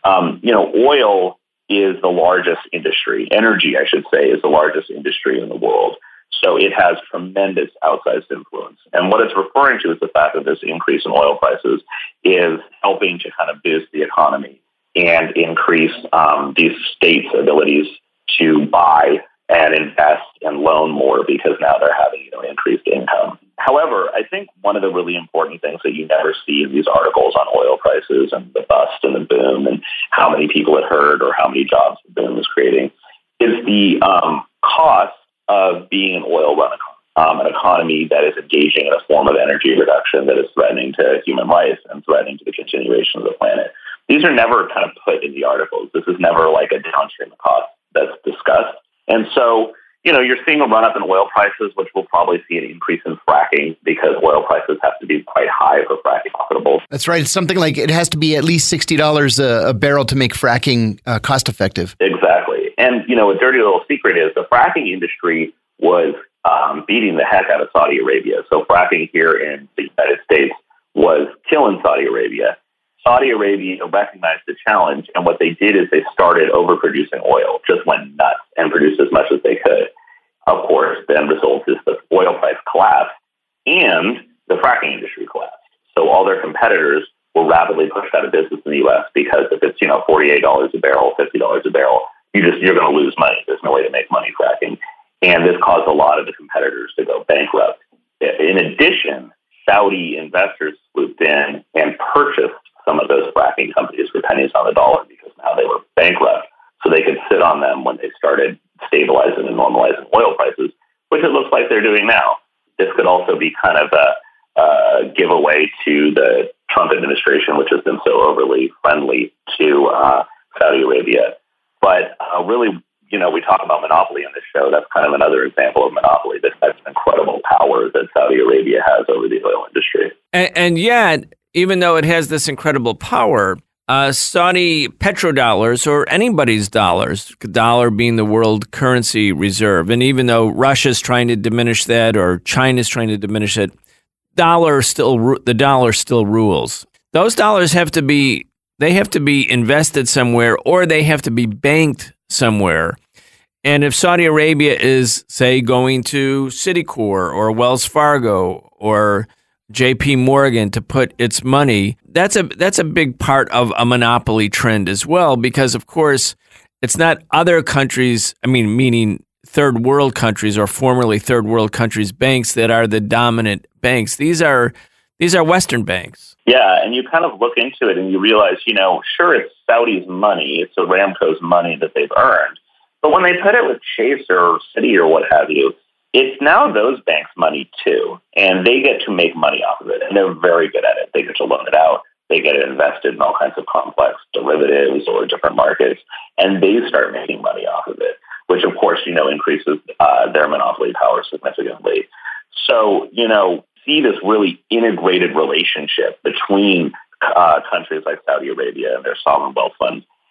Oil is the largest industry. Energy, I should say, is the largest industry in the world. So it has tremendous outsized influence. And what it's referring to is the fact that this increase in oil prices is helping to kind of boost the economy and increase these states' abilities to buy and invest and loan more because now they're having increased income. However, I think one of the really important things that you never see in these articles on oil prices and the bust and the boom and how many people it hurt or how many jobs the boom is creating is the cost of being an oil-run economy, an economy that is engaging in a form of energy reduction that is threatening to human life and threatening to the continuation of the planet. These are never kind of put in the articles. This is never like a downstream cost that's discussed. And so, you're seeing a run-up in oil prices, which will probably see an increase in fracking because oil prices have to be quite high for fracking profitable. That's right. It's something like it has to be at least $60 a barrel to make fracking cost-effective. Exactly. And, a dirty little secret is the fracking industry was beating the heck out of Saudi Arabia. So fracking here in the United States was killing Saudi Arabia. Saudi Arabia recognized the challenge, and what they did is they started overproducing oil, just went nuts and produced as much as they could. Of course, then result is the oil price collapsed and the fracking industry collapsed. So all their competitors were rapidly pushed out of business in the U.S. because if it's $48 a barrel, $50 a barrel, you're going to lose money. There's no way to make money fracking, and this caused a lot of the competitors to go bankrupt. In addition, Saudi investors swooped in and purchased some of those fracking companies for pennies on the dollar because now they were bankrupt. So they could sit on them when they started stabilizing and normalizing oil prices, which it looks like they're doing now. This could also be kind of a giveaway to the Trump administration, which has been so overly friendly to Saudi Arabia. But really, we talk about monopoly on this show. That's kind of another example of monopoly. That's incredible power that Saudi Arabia has over the oil industry. And yet, even though it has this incredible power, Saudi petrodollars, or anybody's dollars, dollar being the world currency reserve, and even though Russia's trying to diminish that or China's trying to diminish it, the dollar still rules. Those dollars have to be invested somewhere, or they have to be banked somewhere. And if Saudi Arabia is, say, going to Citicorp or Wells Fargo or JP Morgan to put its money, that's a big part of a monopoly trend as well, because of course it's not other countries, meaning third world countries or formerly third world countries' banks that are the dominant banks. These are Western banks. Yeah, and you kind of look into it and you realize, sure, it's Saudi's money, it's Aramco's money that they've earned, but when they put it with Chase or Citi or what have you, it's now those banks' money too, and they get to make money off of it, and they're very good at it. They get to loan it out. They get it invested in all kinds of complex derivatives or different markets, and they start making money off of it, which, of course, increases their monopoly power significantly. So, see this really integrated relationship between countries like Saudi Arabia and their sovereign wealth fund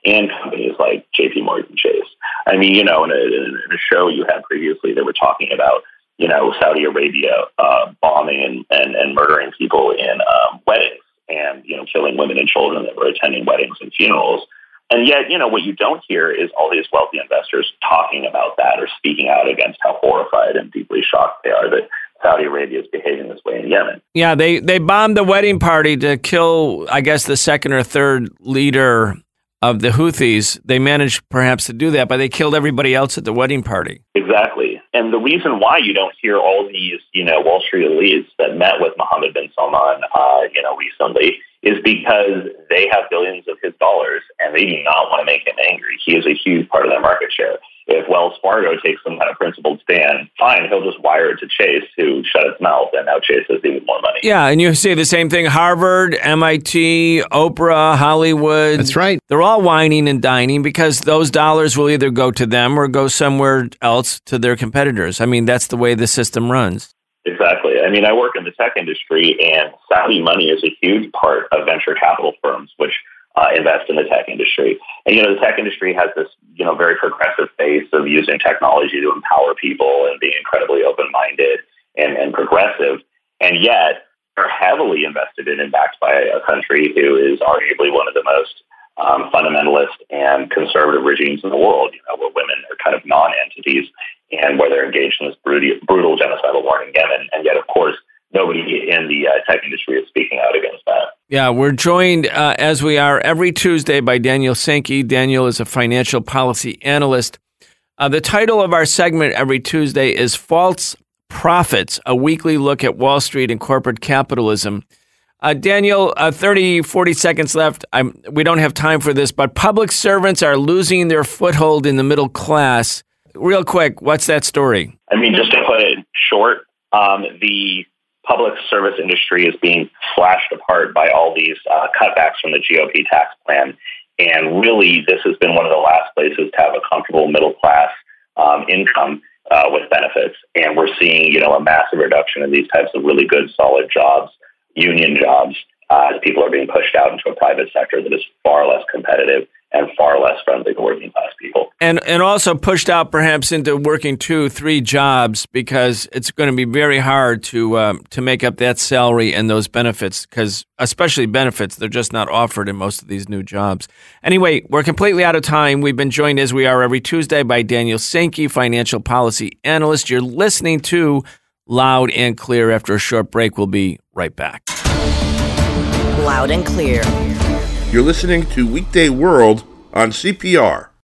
and companies like JP Morgan Chase. I mean, in a show you had previously, they were talking about, Saudi Arabia bombing and murdering people in weddings and, killing women and children that were attending weddings and funerals. And yet, what you don't hear is all these wealthy investors talking about that or speaking out against how horrified and deeply shocked they are that Saudi Arabia is behaving this way in Yemen. Yeah, they bombed the wedding party to kill, I guess, the second or third leader of the Houthis. They managed perhaps to do that, but they killed everybody else at the wedding party. Exactly. And the reason why you don't hear all these, Wall Street elites that met with Mohammed bin Salman, recently is because they have billions of his dollars and they do not want to make him angry. He is a huge part of their market share. If Wells Fargo takes some kind of principled stand, fine, he'll just wire it to Chase to shut its mouth, and now Chase has even more money. Yeah, and you say the same thing. Harvard, MIT, Oprah, Hollywood. That's right. They're all whining and dining because those dollars will either go to them or go somewhere else to their competitors. I mean, that's the way the system runs. Exactly. I mean, I work in the tech industry, and Saudi money is a huge part of venture capital firms, which invest in the tech industry. And, the tech industry has this, very progressive face of using technology to empower people and being incredibly open-minded and progressive. And yet they're heavily invested in and backed by a country who is arguably one of the most fundamentalist and conservative regimes in the world, where women are kind of non-entities and where they're engaged in this brutal genocidal war in Yemen. And yet, of course, nobody in the tech industry is speaking out against that. Yeah, we're joined, as we are every Tuesday, by Daniel Sankey. Daniel is a financial policy analyst. The title of our segment every Tuesday is False Profits, a weekly look at Wall Street and corporate capitalism. Daniel, 40 seconds left. We don't have time for this, but public servants are losing their foothold in the middle class. Real quick, what's that story? I mean, just to put it short, the public service industry is being slashed apart by all these cutbacks from the GOP tax plan. And really, this has been one of the last places to have a comfortable middle class income with benefits. And we're seeing, a massive reduction in these types of really good, solid jobs, union jobs, as people are being pushed out into a private sector that is far less competitive and far less friendly to working class people. And also pushed out perhaps into working 2-3 jobs because it's going to be very hard to make up that salary and those benefits, because especially benefits, they're just not offered in most of these new jobs. Anyway, we're completely out of time. We've been joined, as we are every Tuesday, by Daniel Sankey, financial policy analyst. You're listening to Loud and Clear. After a short break, we'll be right back. Loud and Clear. You're listening to Weekday World on CPR.